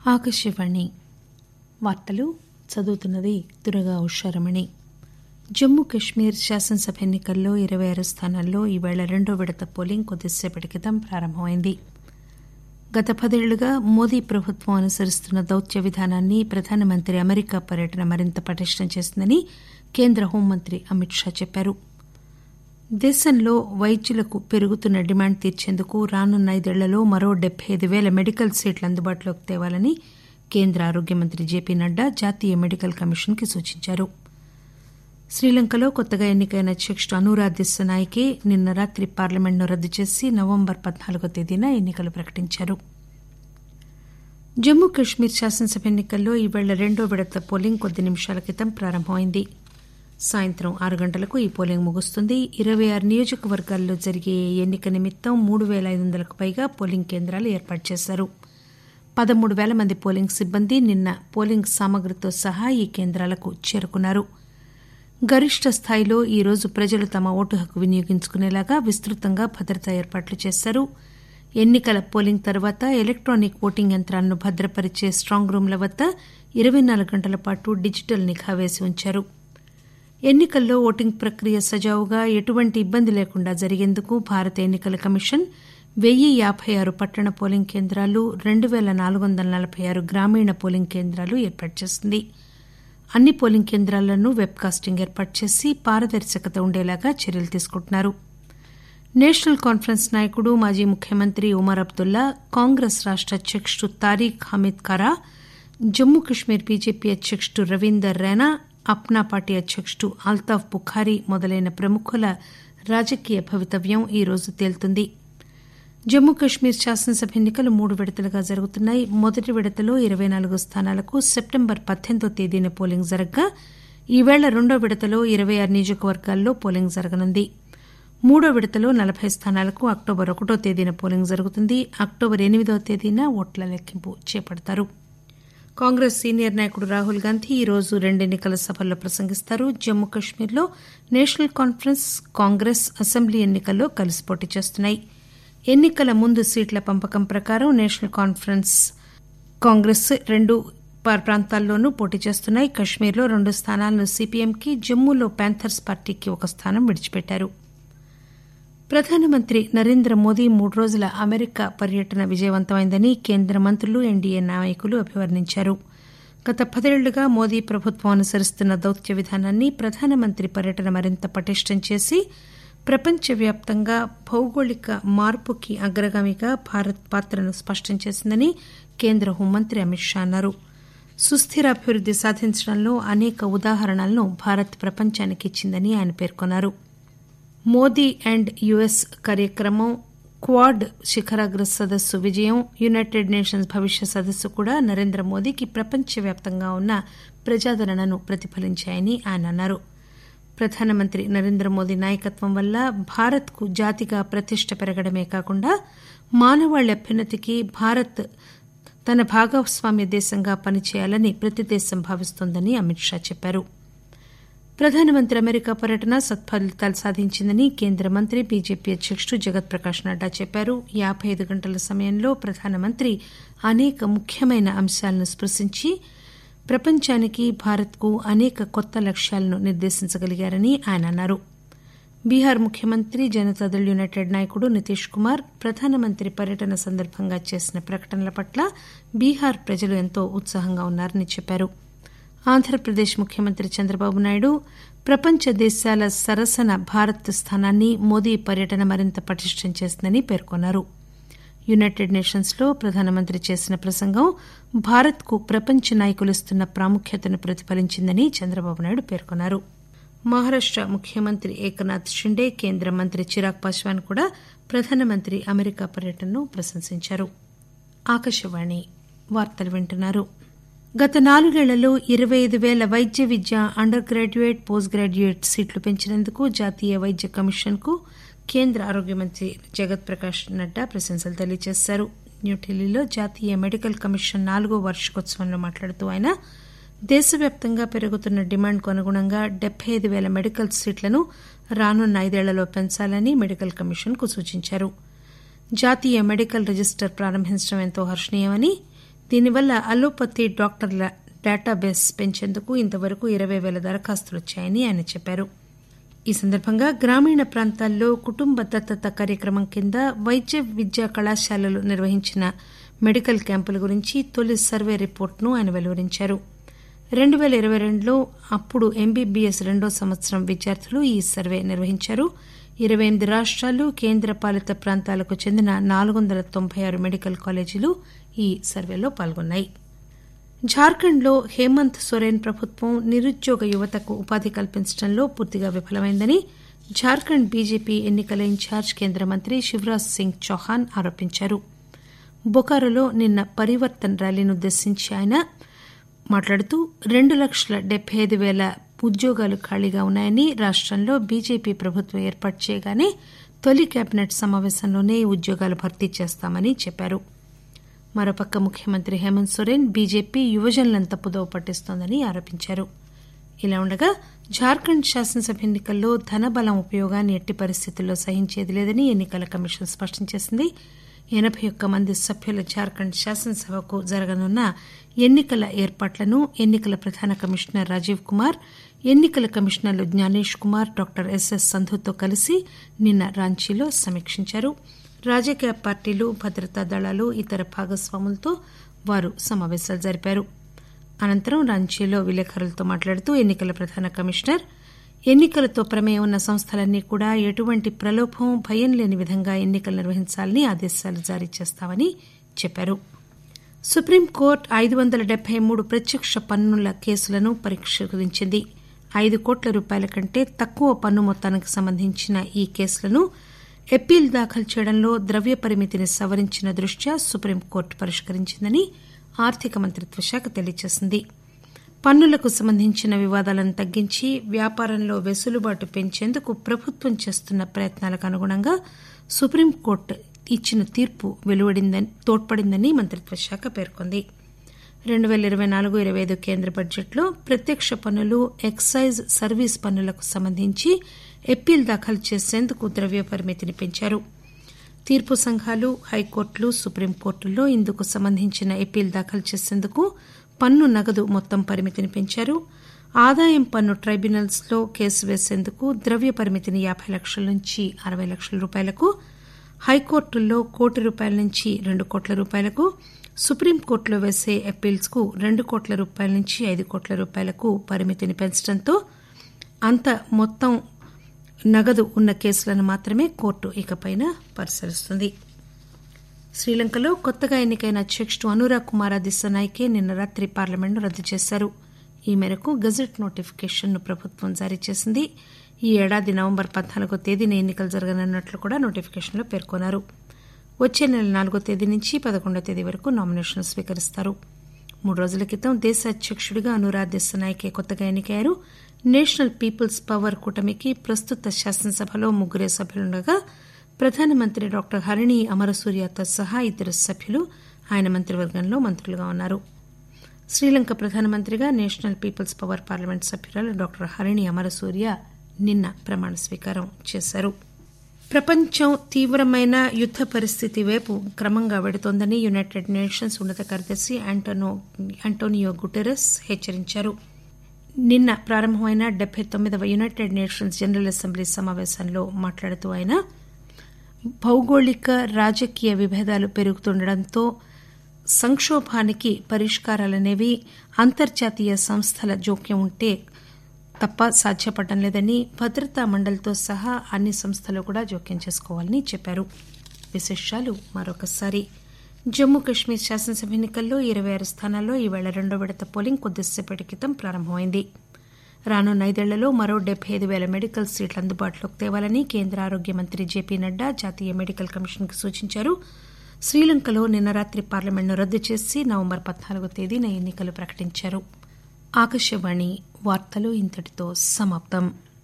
ఆకాశవాణి వార్తలు చదువుతున్నది దుర్గా ఉషారమణి. జమ్మూ కశ్మీర్ శాసనసభ ఎన్నికల్లో 26 స్థానాల్లో ఈవేళ రెండో విడత పోలింగ్ కొద్దిసేపటి క్రితం ప్రారంభమైంది. గత 10 ఏళ్లుగా మోదీ ప్రభుత్వం అనుసరిస్తున్న దౌత్య విధానాన్ని ప్రధానమంత్రి అమెరికా పర్యటన మరింత పటిష్టం చేసిందని కేంద్ర హోంమంత్రి అమిత్ షా చెప్పారు. దేశంలో వైద్యులకు పెరుగుతున్న డిమాండ్ తీర్చేందుకు రానున్న 5 ఏళ్లలో మరో 75,000 మెడికల్ సీట్లు అందుబాటులోకి తేవాలని కేంద్ర ఆరోగ్య మంత్రి జేపీ నడ్డా జాతీయ మెడికల్ కమిషన్ కి సూచించారు. శ్రీలంకలో కొత్తగా ఎన్నికైన అధ్యకుడు అనురా దిస్సనాయకే నిన్న రాత్రి పార్లమెంట్ను రద్దు చేసి నవంబర్ 14వ తేదీన ఎన్నికలు ప్రకటించారు. జమ్మూ కశ్మీర్ శాసనసభ ఎన్నికల్లో ఈవేళ రెండో విడత పోలింగ్ కొద్ది నిమిషాల క్రితం ప్రారంభమైంది. సాయంత్రం 6 గంటలకు ఈ పోలింగ్ ముగుస్తుంది. 26 నియోజకవర్గాల్లో జరిగే ఈ ఎన్నిక నిమిత్తం 3,500కు పైగా పోలింగ్ కేంద్రాలు ఏర్పాటు చేశారు. 13,000 మంది పోలింగ్ సిబ్బంది నిన్న పోలింగ్ సామగ్రితో సహా ఈ కేంద్రాలకు చేరుకున్నారు. గరిష్ట స్థాయిలో ఈ రోజు ప్రజలు తమ ఓటు హక్కు వినియోగించుకునేలాగా విస్తృతంగా భద్రతా ఏర్పాట్లు చేశారు. ఎన్నికల పోలింగ్ తర్వాత ఎలక్టానిక్ ఓటింగ్ యంత్రాలను భద్రపరిచే స్టాంగ్ రూంల వద్ద 24 గంటల పాటు డిజిటల్ నిఘా వేసి ఉంచారు. ఎన్నికల్లో ఓటింగ్ ప్రక్రియ సజావుగా ఎటువంటి ఇబ్బంది లేకుండా జరిగేందుకు భారత ఎన్నికల కమిషన్ 1,056 పట్టణ పోలింగ్ కేంద్రాలు, 2,446 గ్రామీణ పోలింగ్ కేంద్రాలు ఏర్పాటు చేసింది. అన్ని పోలింగ్ కేంద్రాల్లోనూ వెబ్ కాస్టింగ్ ఏర్పాటు చేసి పారదర్శకత ఉండేలాగా చర్యలు తీసుకుంటున్నారు. నేషనల్ కాన్ఫరెన్స్ నాయకుడు మాజీ ముఖ్యమంత్రి ఉమర్ అబ్దుల్లా, కాంగ్రెస్ రాష్ట అధ్యకుడు తారీఖ్ హమీద్ కారా, జమ్మూ కశ్మీర్ బీజేపీ అధ్యకుడు రవీందర్ రైనా, అప్నా పార్టీ అధ్యకుడు అల్తాఫ్ బుఖారీ మొదలైన ప్రముఖుల రాజకీయ భవితవ్యం ఈ రోజు తేలుతుంది. జమ్మూ కశ్మీర్ శాసనసభ ఎన్నికలు 3 విడతలుగా జరుగుతున్నాయి. మొదటి విడతలో 24 స్థానాలకు సెప్టెంబర్ 18వ తేదీన పోలింగ్ జరగ్గా ఈవేళ రెండో విడతలో 26 నియోజకవర్గాల్లో పోలింగ్ జరగనుంది. మూడో విడతలో 40 స్థానాలకు అక్టోబర్ 1వ తేదీన పోలింగ్ జరుగుతుంది. అక్టోబర్ 8వ తేదీన ఓట్ల లెక్కింపు చేపడతారు. కాంగ్రెస్ సీనియర్ నాయకుడు రాహుల్ గాంధీ ఈ రోజు 2 ఎన్నికల సభల్లో ప్రసంగిస్తారు. జమ్మూ కశ్మీర్లో నేషనల్ కాన్ఫరెన్స్, కాంగ్రెస్ అసెంబ్లీ ఎన్నికల్లో కలిసి పోటీ చేస్తున్నాయి. ఎన్నికల ముందు సీట్ల పంపకం ప్రకారం నేషనల్ కాన్ఫరెన్స్, కాంగ్రెస్ 2 ప్రాంతాల్లోనూ పోటీ చేస్తున్నాయి. కశ్మీర్లో 2 స్థానాలను సీపీఎంకి, జమ్మూలో ప్యాంథర్స్ పార్టీకి 1 స్థానం విడిచిపెట్టారు. ప్రధానమంత్రి నరేంద్ర మోదీ 3 రోజుల అమెరికా పర్యటన విజయవంతమైందని కేంద్ర మంత్రులు, ఎన్డీఏ నాయకులు అభివర్ణించారు. గత 10 ఏళ్లుగా మోదీ ప్రభుత్వం అనుసరిస్తున్న దౌత్య విధానాన్ని ప్రధానమంత్రి పర్యటన మరింత పటిష్టం చేసి ప్రపంచవ్యాప్తంగా భౌగోళిక మార్పుకి అగ్రగామిగా భారత్ పాత్రను స్పష్టం చేసిందని కేంద్ర హోంమంత్రి అమిత్ షా అన్నారు. సుస్థిరాభివృద్ది సాధించడంలో అనేక ఉదాహరణలను భారత్ ప్రపంచానికి ఇచ్చిందని ఆయన పేర్కొన్నారు. మోదీ అండ్ యుఎస్ కార్యక్రమం, క్వాడ్ శిఖరాగ్ర సదస్సు విజయం, యునైటెడ్ నేషన్స్ భవిష్య సదస్సు కూడా నరేంద్ర మోదీకి ప్రపంచవ్యాప్తంగా ఉన్న ప్రజాదరణను ప్రతిఫలించాయని ఆయన అన్నారు. ప్రధానమంత్రి నరేంద్ర మోదీ నాయకత్వం వల్ల భారత్కు జాతిగా ప్రతిష్ట పెరగడమే కాకుండా మానవాళి అభ్యున్నతికి భారత్ తన భాగస్వామ్య దేశంగా పనిచేయాలని ప్రతి దేశం భావిస్తోందని అమిత్ షా చెప్పారు. ప్రధానమంత్రి అమెరికా పర్యటన సత్ఫలితాలు సాధించిందని కేంద్ర మంత్రి, బీజేపీ అధ్యకుడు జగత్ ప్రకాష్ నడ్డా చెప్పారు. 55 గంటల సమయంలో ప్రధానమంత్రి అనేక ముఖ్యమైన అంశాలను స్పృశించి ప్రపంచానికి, భారత్కు అనేక కొత్త లక్ష్యాలను నిర్దేశించగలిగారని ఆయన అన్నారు. బీహార్ ముఖ్యమంత్రి, జనతాదళ్ యునైటెడ్ నాయకుడు నితీష్ కుమార్ ప్రధానమంత్రి పర్యటన సందర్భంగా చేసిన ప్రకటనల పట్ల బీహార్ ప్రజలు ఎంతో ఉత్సాహంగా ఉన్నారని చెప్పారు. ఆంధ్రప్రదేశ్ ముఖ్యమంత్రి చంద్రబాబు నాయుడు ప్రపంచ దేశాల సరసన భారత్ స్థానాన్ని మోదీ పర్యటన మరింత పటిష్టం చేసిందని పేర్కొన్నారు. యునైటెడ్ నేషన్స్ లో ప్రధానమంత్రి చేసిన ప్రసంగం భారత్కు ప్రపంచ నాయకులు ఇస్తున్న ప్రాముఖ్యతను ప్రతిఫలించిందని చంద్రబాబు నాయుడు పేర్కొన్నారు. మహారాష్ట ముఖ్యమంత్రి ఏకనాథ్ షిండే, కేంద్ర మంత్రి చిరాగ్ పాస్వాన్ కూడా ప్రధానమంత్రి అమెరికా పర్యటనను ప్రశంసించారు. ఆకాశవాణి వార్తలు వింటున్నారు. గత 4 ఏళ్లలో 25,000 వైద్య విద్య అండర్ గ్రాడ్యుయేట్, పోస్ట్ గ్రాడ్యుయేట్ సీట్లు పెంచినందుకు జాతీయ వైద్య కమిషన్ కు కేంద్ర ఆరోగ్య మంత్రి జగత్ ప్రకాష్ నడ్డా ప్రశంసలు తెలియజేశారు. న్యూఢిల్లీలో జాతీయ మెడికల్ కమిషన్ 4వ వార్షికోత్సవంలో మాట్లాడుతూ ఆయన దేశవ్యాప్తంగా పెరుగుతున్న డిమాండ్కు అనుగుణంగా 75,000 మెడికల్ సీట్లను రానున్న 5 ఏళ్లలో పెంచాలని మెడికల్ కమిషన్ కు సూచించారు. జాతీయ మెడికల్ రిజిస్టర్ ప్రారంభించడం ఎంతో హర్షణీయమని, దీనివల్ల అలోపతి డాక్టర్ల డేటాబేస్ పెంచేందుకు ఇంతవరకు 20,000 దరఖాస్తులు వచ్చాయని ఆయన చెప్పారు. ఈ సందర్భంగా గ్రామీణ ప్రాంతాల్లో కుటుంబ దత్తత కార్యక్రమం కింద వైద్య విద్యా కళాశాలలు నిర్వహించిన మెడికల్ క్యాంపుల గురించి తొలి సర్వే రిపోర్టును ఆయన వెలువరించారు. 2022లో అప్పుడు ఎంబీబీఎస్ 2వ సంవత్సరం విద్యార్థులు ఈ సర్వే నిర్వహించారు. 28 రాష్ట్రాలు, కేంద్ర పాలిత ప్రాంతాలకు చెందిన 496 మెడికల్ కాలేజీలు ఈ సర్వేలో పాల్గొన్నాయి. జార్ఖండ్లో హేమంత్ సోరెన్ ప్రభుత్వం నిరుద్యోగ యువతకు ఉపాధి కల్పించడంలో పూర్తిగా విఫలమైందని జార్ఖండ్ బీజేపీ ఎన్నికల ఇన్ఛార్జ్ కేంద్ర మంత్రి శివరాజ్ సింగ్ చౌహాన్ ఆరోపించారు. బొకారోలో నిన్న పరివర్తన్ ర్యాలీని ఉద్దేశించి ఆయన మాట్లాడుతూ 2,75,000 ఉద్యోగాలు ఖాళీగా ఉన్నాయని, రాష్టంలో బీజేపీ ప్రభుత్వం ఏర్పాటు చేయగానే తొలి కేబినెట్ సమావేశంలోనే ఉద్యోగాలు భర్తీ చేస్తామని చెప్పారు. మరోపక్క ముఖ్యమంత్రి హేమంత్ సోరెన్ బీజేపీ యువజనులను తప్పుదోవ పట్టిస్తోందని ఆరోపించారు. ఇలా ఉండగా జార్ఖండ్ శాసనసభ ఎన్నికల్లో ధనబలం ఉపయోగాన్ని ఎట్టి పరిస్థితుల్లో సహించేది లేదని ఎన్నికల కమిషన్ స్పష్టం చేసింది. 81 మంది సభ్యుల జార్ఖండ్ శాసనసభకు జరగనున్న ఎన్నికల ఏర్పాట్లను ఎన్నికల ప్రధాన కమిషనర్ రాజీవ్ కుమార్, ఎన్నికల కమిషనర్లు జ్ఞానేష్ కుమార్, డాక్టర్ ఎస్ఎస్ సంధుతో కలిసి నిన్న రాంచీలో సమీక్షించారు. రాజకీయ పార్టీలు, భద్రతా దళాలు, ఇతర భాగస్వాములతో వారు సమావేశాలు జరిపారు. అనంతరం రాంచీలో విలేకరులతో మాట్లాడుతూ ఎన్నికల ప్రధాన కమిషనర్ ఎన్నికలతో ప్రమేయం ఉన్న సంస్థలన్నీ కూడా ఎటువంటి ప్రలోభం, భయం లేని విధంగా ఎన్నికలు నిర్వహించాలని ఆదేశాలు జారీ చేస్తామని చెప్పారు. సుప్రీంకోర్టు 573 ప్రత్యక్ష పన్నుల కేసులను పరిష్కరించింది. 5 కోట్ల రూపాయల కంటే తక్కువ పన్ను మొత్తానికి సంబంధించిన ఈ కేసులను అప్పీల్ దాఖలు చేయడంలో ద్రవ్య పరిమితిని సవరించిన దృష్ట్యా సుప్రీంకోర్టు పరిష్కరించిందని ఆర్థిక మంత్రిత్వ శాఖ తెలియజేసింది. పన్నులకు సంబంధించిన వివాదాలను తగ్గించి వ్యాపారంలో వెసులుబాటు పెంచేందుకు ప్రభుత్వం చేస్తున్న ప్రయత్నాలకు అనుగుణంగా సుప్రీంకోర్టు ఇచ్చిన తీర్పు తోడ్పడిందని మంత్రిత్వ శాఖ పేర్కొంది. 2024-25 కేంద్ర బడ్జెట్లో ప్రత్యక్ష పన్నులు, ఎక్సైజ్, సర్వీస్ పన్నులకు సంబంధించి అప్పీల్ దాఖలు చేసేందుకు ద్రవ్య పరిమితిని పెంచారు. తీర్పు సంఘాలు, హైకోర్టులు, సుప్రీంకోర్టుల్లో ఇందుకు సంబంధించిన అప్పీల్ దాఖలు చేసేందుకు పన్ను నగదు మొత్తం పరిమితిని పెంచారు. ఆదాయం పన్ను ట్రైబ్యునల్స్ లో కేసు వేసేందుకు ద్రవ్య పరిమితిని 50 లక్షల నుంచి 60 లక్షల రూపాయలకు, హైకోర్టుల్లో ₹1,00,00,000 నుంచి ₹2,00,00,000, సుప్రీంకోర్టులో వేసే అప్పీల్స్ కు ₹2,00,00,000 నుంచి ₹5,00,00,000 పరిమితిని పెంచడంతో అంత మొత్తం నగదు ఉన్న కేసులను మాత్రమే కోర్టు ఇకపైన పరిశీలిస్తుంది. శ్రీలంకలో కొత్తగా ఎన్నికైన అధ్యకుడు అనురా కుమార దిశనాయకే నిన్న రాత్రి పార్లమెంట్ను రద్దు చేశారు. ఈ మేరకు గెజెట్ నోటిఫికేషన్ను ప్రభుత్వం జారీ చేసింది. ఈ ఏడాది నవంబర్ 14వ తేదీన ఎన్నికలు జరగనున్నట్లు కూడా నోటిఫికేషన్లో పేర్కొన్నారు. వచ్చే నెల 4వ తేదీ నుంచి 11వ తేదీ వరకు నామినేషన్లు స్వీకరిస్తారు. 3 రోజుల క్రితం దేశ అధ్యకుడిగా అనురా దిశనాయకే కొత్తగా ఎన్నికయ్యారు. నేషనల్ పీపుల్స్ పవర్ కూటమికి ప్రస్తుత శాసనసభలో 3 సభ్యులుండగా ప్రధానమంత్రి డాక్టర్ హరిణి అమరసూర్యతో సహా 2 సభ్యులు ఆయన మంత్రివర్గంలో మంత్రులుగా ఉన్నారు. శ్రీలంక ప్రధానమంత్రిగా నేషనల్ పీపుల్స్ పవర్ పార్లమెంట్ సభ్యురాలు డాక్టర్ హరిణి అమరసూర్య నిన్న ప్రమాణ స్వీకారం చేశారు. ప్రపంచం తీవ్రమైన యుద్ద పరిస్థితి వైపు క్రమంగా వెడుతోందని యునైటెడ్ నేషన్స్ ఉన్నత కార్యదర్శి ఆంటోనియో గుటెరస్ హెచ్చరించారు. నిన్న ప్రారంభమైన 79వ యునైటెడ్ నేషన్స్ జనరల్ అసెంబ్లీ సమావేశంలో మాట్లాడుతూ ఆయన భౌగోళిక, రాజకీయ విభేదాలు పెరుగుతుండటంతో సంక్షోభానికి పరిష్కారాలనేవి అంతర్జాతీయ సంస్థల జోక్యం ఉంటే తప్ప సాధ్యపడడం లేదని, భద్రతా మండలితో సహా అన్ని సంస్థలు కూడా జోక్యం చేసుకోవాలని చెప్పారు. విశేషాలు మరొకసారి. జమ్మూ కశ్మీర్ శాసనసభ ఎన్నికల్లో 26 స్థానాల్లో ఈవేళ 2వ విడత పోలింగ్ కొద్దిసేపటి క్రితం ప్రారంభమైంది. రానున్న 5 ఏళ్లలో మరో 75,000 మెడికల్ సీట్లు అందుబాటులోకి తేవాలని కేంద్ర ఆరోగ్య మంత్రి జేపీ నడ్డా జాతీయ మెడికల్ కమిషన్ కు సూచించారు. శ్రీలంకలో నిన్న రాత్రి పార్లమెంట్ను రద్దు చేసి నవంబర్ 14వ తేదీన ఎన్నికలు ప్రకటించారు. ఆకాశవాణి వార్తలు ఇంతటితో సమాప్తం.